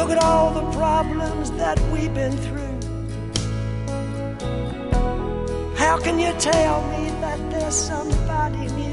Look at all the problems that we've been through. How can you tell me that there's somebody new?